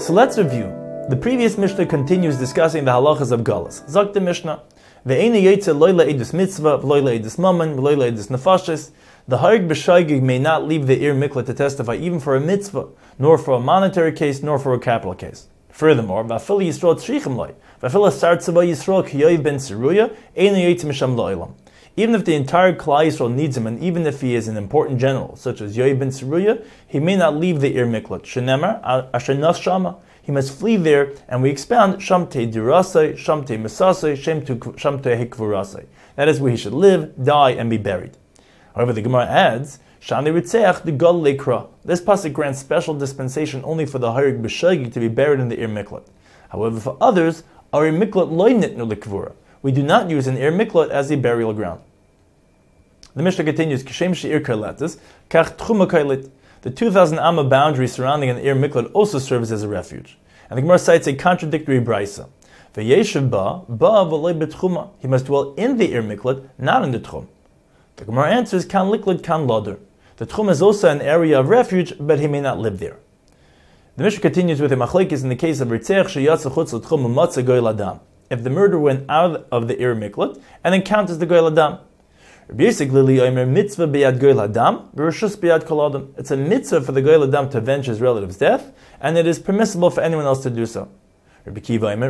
So let's review. The previous Mishnah continues discussing the halachas of galus. Zok the Mishnah, ve'eini yotze loyla edus mitzvah, v'loyla edus mammon, v'loyla edus nefashis. The harig b'shaygig may not leave the ir miklat to testify even for a mitzvah, nor for a monetary case, nor for a capital case. Furthermore, v'afil yisrael tzrichim loy, v'afil asar tzava yisrael kiyoiv ben tziruya, eini yotze misham lo'olam. Even if the entire Klal Yisrael needs him, and even if he is an important general, such as Yoav ben Tziruya, he may not leave the Ir Miklat. Shenemar, asher nas shama. He must flee there, and we expound Shamte dirasai, Shamte mesasai, Shamte hikvurasai. That is where he should live, die, and be buried. However, the Gemara adds, Shani ritzeach the gal lekra. This pasuk grants special dispensation only for the harig b'shagi to be buried in the Ir Miklat. However, for others, our Ir Miklat loy nitnu lekvura. We do not use an Ir Miklat as a burial ground. The Mishnah continues, Kishem she'ir kailatis, kach tchuma kailit. The 2,000 amma boundary surrounding an Ir Miklat also serves as a refuge. And the Gemara cites a contradictory brisa. V'yeshev ba v'loi betchuma. He must dwell in the Ir Miklat, not in the tchum. The Gemara answers, kan liklid kan loder. The tchum is also an area of refuge, but he may not live there. The Mishnah continues with a machlekes in the case of ritzeach sheyatsa chutz l'tchum u'matza goy ladam. If the murderer went out of the Ir Miklat and encounters the goy ladam. It's a mitzvah for the goy ladam to avenge his relative's death, and it is permissible for anyone else to do so. It's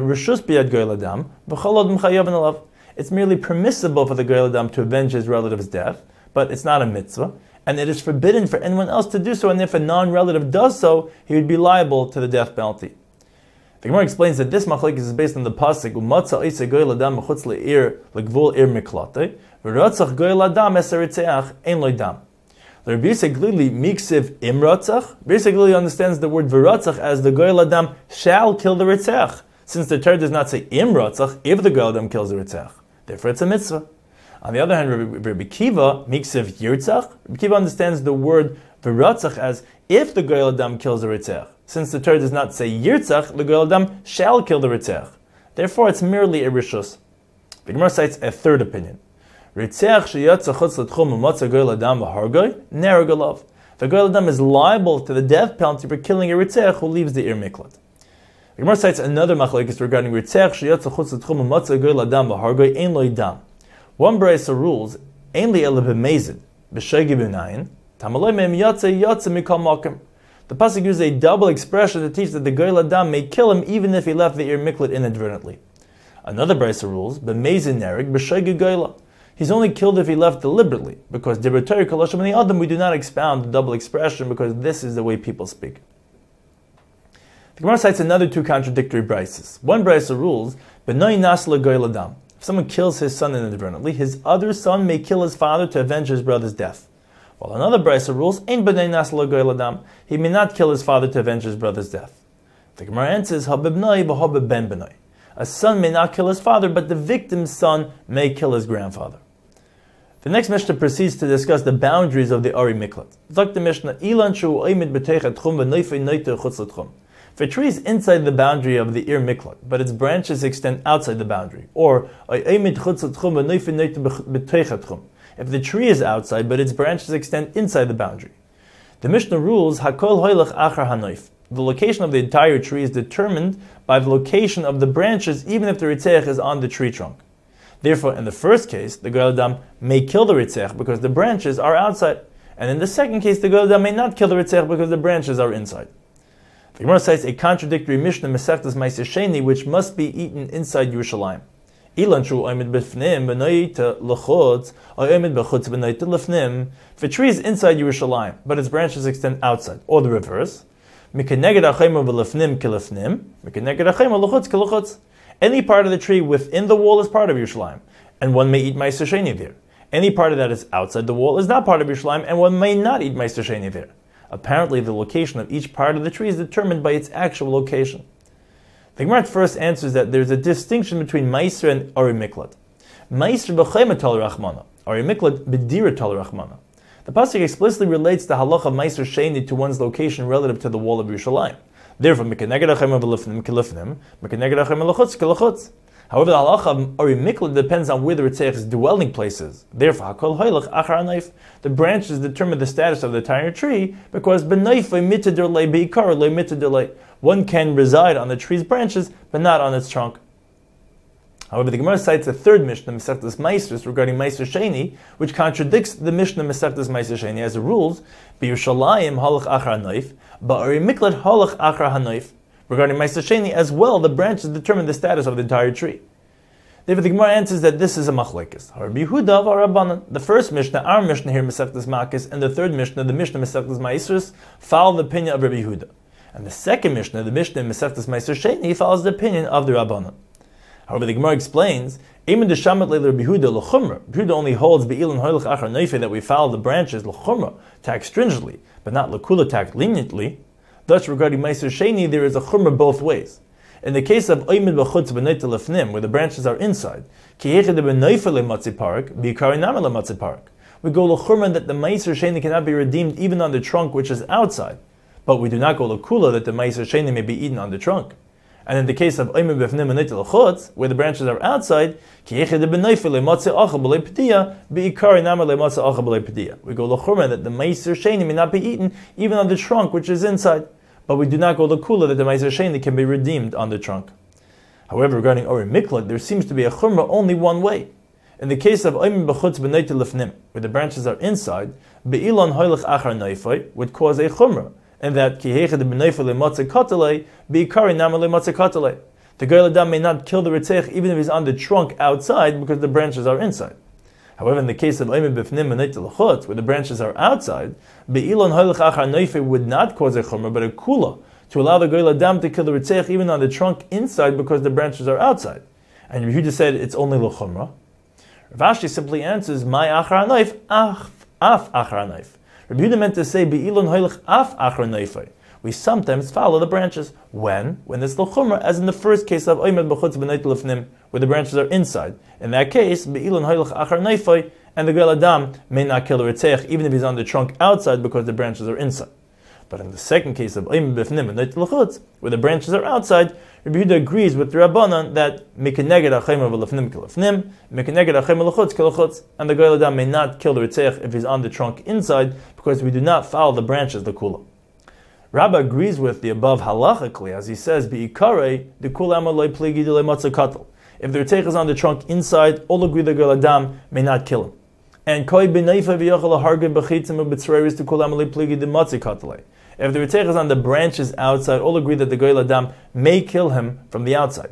merely permissible for the goy ladam to avenge his relative's death, but it's not a mitzvah, and it is forbidden for anyone else to do so, and if a non-relative does so, he would be liable to the death penalty. The Gemara explains that this machlekes is based on the pasuk umatza isa goy ladam mechutz le'ir legvul ir miklate v'ratzach goy ladam esaritzeach ein loy dam. The Rabbi Yosef Glili miksiv imratzach. Rabbi Yosef Glili understands the word v'ratzach as the goy ladam shall kill the ritzeach, since the Torah does not say imratzach if the goy ladam kills the ritzeach. Therefore, it's a mitzvah. On the other hand, Rabbi Kiva miksiv yirtzach. Rabbi Kiva understands the word v'ratzach as if the goy ladam kills the ritzeach. Since the Torah does not say Yirtzach, the goy ladam shall kill the Ritzach. Therefore, it's merely a rishus. The Gemara cites a third opinion. Ritzach sheyatza chutz l'tchum u'matza goy ladam v'hargoy neragalav. The goy ladam is liable to the death penalty for killing a Ritzach who leaves the Ir Miklat. The Gemara cites another machlekes regarding Ritzach sheyatza chutz l'tchum u'matza goy ladam v'hargoy ein loy dam. One brisa rules ein li ela b'mezid b'shegi b'nayin tamaloi me'em yatza mikal makim. The pasuk uses a double expression to teach that the goy ladam may kill him even if he left the Ir Miklat inadvertently. Another brisa rules, b'mezid nerig b'shegi goyla. He's only killed if he left deliberately, because Dibur Torah Koloshim and the Adam, we do not expound the double expression because this is the way people speak. The Gemara cites another two contradictory brises. One brisa rules, b'noi nasla goy ladam. If someone kills his son inadvertently, his other son may kill his father to avenge his brother's death. While another brisa rules, ein b'nei nasla goy ladam. He may not kill his father to avenge his brother's death. The Gemara answers, habibnoi b'habib ben b'noi. A son may not kill his father, but the victim's son may kill his grandfather. The next Mishnah proceeds to discuss the boundaries of the Ir Miklat. Zok the Mishnah, ilan shu oimid b'teichat tchum v'noifei noiter chutz l'tchum. If a tree is inside the boundary of the Ir Miklat, but its branches extend outside the boundary, or oimid chutz l'tchum v'noifei noiter b'teichat tchum. If the tree is outside, but its branches extend inside the boundary. The Mishnah rules, hakol hoylech achar hanoif. The location of the entire tree is determined by the location of the branches, even if the ritzeach is on the tree trunk. Therefore, in the first case, the goy ladam may kill the ritzeach because the branches are outside. And in the second case, the goy ladam may not kill the ritzeach because the branches are inside. The Gemara cites a contradictory Mishnah, Masechtas Ma'aser Sheni, which must be eaten inside Yerushalayim. Ilan shu oimid b'fnim b'noita l'chutz, or oimid b'chutz b'noita l'fnim. If a tree is inside Yerushalayim, but its branches extend outside, or the reverse, mikeneged achayma v'lefnim kilefnim, mikeneged achayma l'chutz kilechutz. Any part of the tree within the wall is part of Yerushalayim, and one may eat Ma'aser Sheni there. Any part of that is outside the wall is not part of Yerushalayim, and one may not eat Ma'aser Sheni there. Apparently, the location of each part of the tree is determined by its actual location. The Gemara first answers that there is a distinction between Ma'aser and Ir Miklat. Ma'aser b'chayma tal rachmana, Ir Miklat b'dira tal rachmana. The pasuk explicitly relates the halach of Ma'aser Sheni to one's location relative to the wall of Yerushalayim. Therefore, mikeneged achayma v'lefnim kilefnim, mikeneged achayma l'chutz kilechutz. However, the halacha of Ir Miklat depends on where the ritzeach's dwelling place is. Therefore, hakol hoylech achar hanayf. The branches determine the status of the entire tree because b'noifei mitadurlei beikar le mitadurlei. one can reside on the tree's branches, but not on its trunk. However, the Gemara cites a third Mishnah, Masechtas Maasros, regarding Maaser Sheni, which contradicts the Mishnah Masechtas Maaser Sheni, as it rules, B'Yerushalayim halach achar hanayf, ba'ari miklat halach achar hanayf. Regarding Maaser Sheni as well, the branches determine the status of the entire tree. Therefore, the Gemara answers that this is a machlekes. Rabbi Yehuda or Rabbanan. The first Mishnah, our Mishnah here, Masechtas Makos, and the third Mishnah, the Mishnah Masechtas Maasros, follow the opinion of Rabbi Yehuda. And the second Mishnah, the Mishnah Masechtas Maaser Sheni, follows the opinion of the Rabbanan. However, the Gemara explains, Rabbi Yehuda only holds that we follow the branches l'chumra, tack stringently, but not l'kula, tack leniently. Thus, regarding Maaser Sheni, there is a chumra both ways. In the case of oimid b'chutz b'neitel lefnim, where the branches are inside, we go l'chumra that the Maaser Sheni cannot be redeemed even on the trunk which is outside, but we do not go l'kula that the Maaser Sheni may be eaten on the trunk. And in the case of oimid b'fnim b'neitel lechutz, where the branches are outside, we go l'chumra that the Maaser Sheni may not be eaten even on the trunk which is inside. But we do not go l'kula that the Maaser Sheni can be redeemed on the trunk. However, regarding Ori Miklat, there seems to be a chumrah only one way. In the case of Oimid b'chutz b'neitel lefnim, where the branches are inside, be'ilon hoylech achar neifai would cause a chumrah, and that ki heichad b'neifai le'matzeh katalei be'ikari nama le'matzeh katalei. The Goy Ladam may not kill the Ritzech even if he's on the trunk outside because the branches are inside. However, in the case of Oimid b'fnim b'neitel lechutz, where the branches are outside, be'ilon hoylech achar neifai would not cause a chumrah, but a kula, to allow the Goy Ladam to kill the Ritzech even on the trunk inside because the branches are outside. And Yehuda said it's only l'chumrah. Rav Ashi simply answers, "My achar hanayf, af achar hanayf." Rabbi Yehuda meant to say, "Be'ilon hoylech af achar neifai." We sometimes follow the branches. When it's l'chumrah, as in the first case of Oimid b'chutz b'neitel lefnim, where the branches are inside. In that case, be'ilon hoylech achar neifai, and the Goy Ladam may not kill the Ritzech even if he's on the trunk outside because the branches are inside. But in the second case of Oimid b'fnim b'neitel lechutz, where the branches are outside, Rabbi Yehuda agrees with the Rabbanan that mikeneged achayim v'lefnim kelefnim, mikeneged achayim v'lechutz kelechutz, and the Goy Ladam may not kill the Ritzech if he's on the trunk inside because we do not follow the branches the kula. Rabbi agrees with the above halachically, as he says, "Be'ikarei the kulam loy pligi de le'matzah katel." If the Ritzech is on the trunk inside, all agree the Goy Ladam may not kill him. And koi b'neifa v'yochel hargim b'chitzim u'b'tzreiris the kulam loy pligi de matzah katel. If the Ritzech is on the branches outside, all agree that the Goy Ladam may kill him from the outside.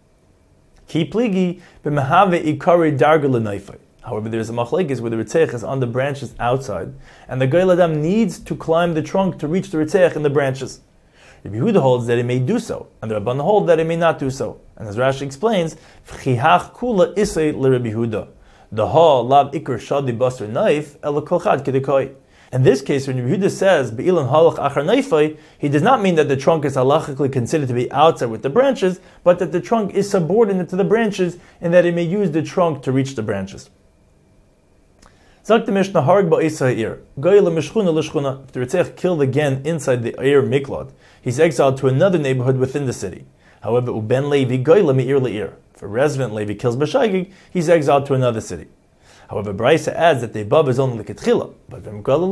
Ki pligi b'mehave ikari darga l'neifai. However, there is a machlekes where the Ritzech is on the branches outside, and the Goy Ladam needs to climb the trunk to reach the Ritzech in the branches. Rabbi Yehuda holds that he may do so, and the Rabban hold that he may not do so. And as Rashi explains, "V'chihach kula isay l'Rabbi Yehuda, the ha lav ikar shadi basar naif el kolchad kedekoi." In this case, when Rabbi Yehuda says "Be'ilan halach achar neifai," he does not mean that the trunk is halachically considered to be outside with the branches, but that the trunk is subordinate to the branches, and that he may use the trunk to reach the branches. Zak the Mishnah harg ba'isa ha'ir. Goy l'mishchuna l'shchuna. If the Ritzech killed again inside the Ir Miklot, he's exiled to another neighborhood within the city. However, uben Levi goy l'me'ir le'ir. If a resident Levi kills b'shaygig, he's exiled to another city. However, Braisa adds that the above is only l'ketchila, but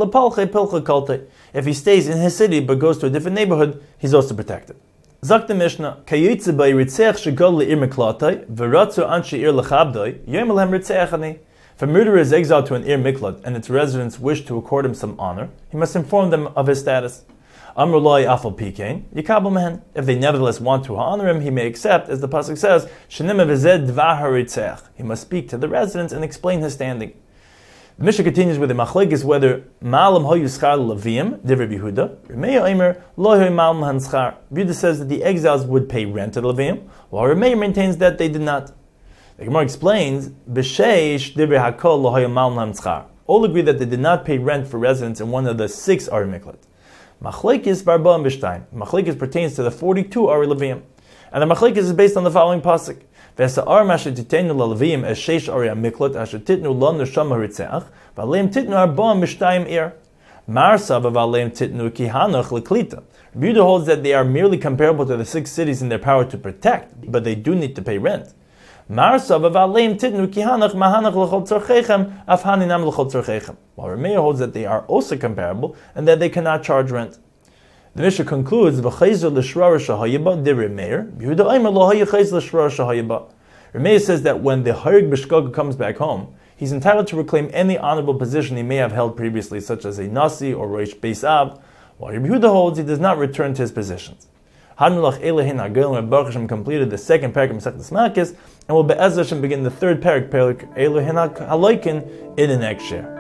if he stays in his city but goes to a different neighborhood, he's also protected. Zak the Mishnah, kayitze by Ritzech shegol le'ir miklatai, v'ratzu anshe ir l'chabdoi, yom lehem Ritzechani. If a murderer is exiled to an Ir Miklat and its residents wish to accord him some honor, he must inform them of his status. Amrulai afal pikein, yikabel mehen. If they nevertheless want to honor him, he may accept, as the pasuk says, shenim v'zed dvar haritzech. He must speak to the residents and explain his standing. The Mishnah continues with the machlekes whether ma'alam hoyu schar l'levim, divrei Yehuda, Remeir Omer lo hoyu ma'alam han schar. Yehuda says that the exiles would pay rent to the levim, while Remeir maintains that they did not. The Gemara explains, B'sheish divrei hakol lo hoyu ma'alam han schar. All agree that they did not pay rent for residents in one of the 6 Ari Miklat. Machlekes barba and b'shtayim. Machlekes pertains to the 42 Ari Levim. And the Machlekes is based on the following pasuk. V'esa'ar masher titenu l'levim es sheish Ari Miklat asher titnu lo neshama ritzeach v'aleim titnu arba and b'shtayim ir. Marsa v'aleim titnu ki hanoch l'klita. Yehuda holds that they are merely comparable to the 6 cities in their power to protect, but they do need to pay rent. Marsa v'aleim titnu ki hanoch mahanach l'chol tzorchechem af haninam l'chol tzorchechem. While Rameir holds that they are also comparable and that they cannot charge rent. The Mishnah concludes, "V'chayzer l'shrar shahayba divrei Meir, Yehuda Aimer lo hayachayz l'shrar shahayba." Rameir says that when the Harig B'Shkoga comes back home, he's entitled to reclaim any honorable position he may have held previously, such as a Nasi or Rosh Beis Av, while Rabbi Yehuda holds he does not return to his positions. Hanulach Elehin Agil and Baruch Hashem completed the second parak of Masechtas Makos, and will Be'ez Hashem begin the third parak Elohin Haloikin in the next year.